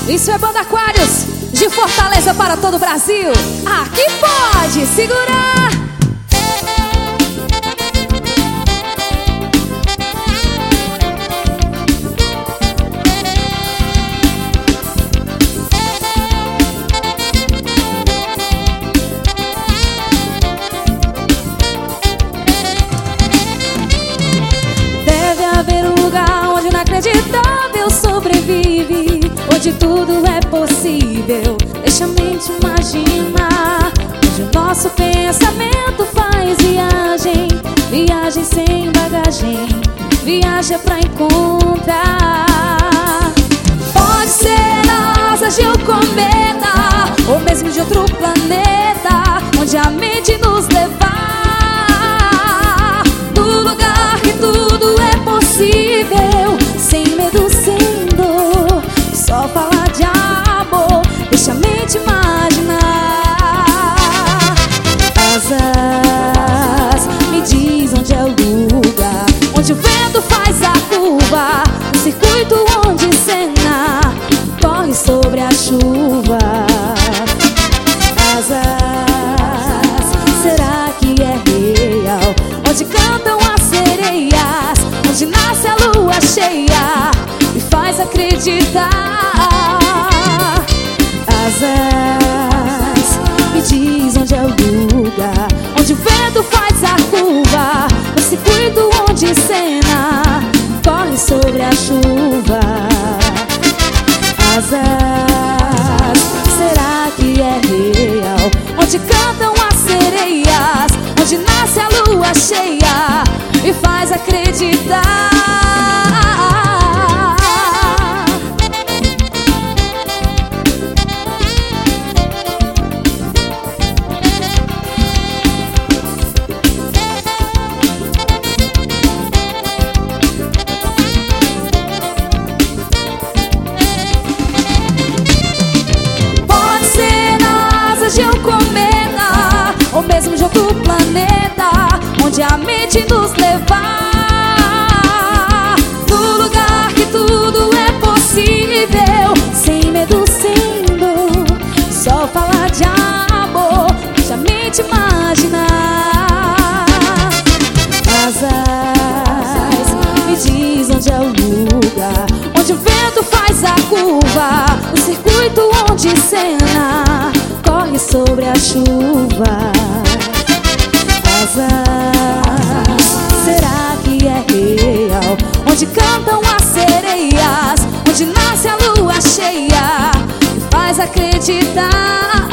Isso é Banda Aquários, de Fortaleza para todo o Brasil. Aqui pode segurar. Deve haver um lugar onde o inacreditável sobrevive, onde tudo é possível. Deixa a mente imaginar, onde o nosso pensamento faz viagem, viagem sem bagagem, viaja pra encontrar. Pode ser asas de um cometa, ou mesmo de outro planeta, onde a mente nos levar, do lugar que tudo é possível, Sem medo, sem dor, só falar de amor, deixa a mente imaginar. Asas, me diz onde é o lugar, onde o vento faz a curva, o circuito onde cena corre sobre a chuva. Asas, será que é real? Onde cantam as sereias, onde nasce a lua cheia e faz acreditar. Asas, me diz onde é o lugar, onde o vento faz a curva, o circuito onde cena corre sobre a chuva. Asas, será que é real? onde cantam as sereias, onde nasce a lua cheia e faz acreditar. Pode ser asas de um cometa, ou mesmo de outro planeta, onde a mente nos levar, do lugar que tudo é possível. Sem medo, sem dor, só falar de amor, deixa a mente imaginar. Asas, me diz onde é o lugar, onde o vento faz a curva, o circuito onde cena corre sobre a chuva. Asas, será que é real? onde cantam as sereias, onde nasce a lua cheia e faz acreditar.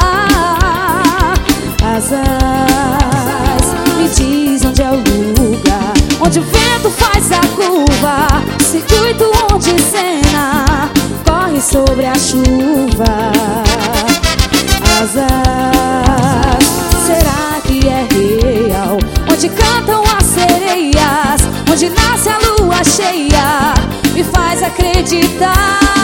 Asas, me diz onde é o lugar, onde o vento faz a curva, o circuito onde cena corre sobre a chuva. Asas, será que é real? onde cantam as sereias, onde nasce a lua cheia e faz acreditar.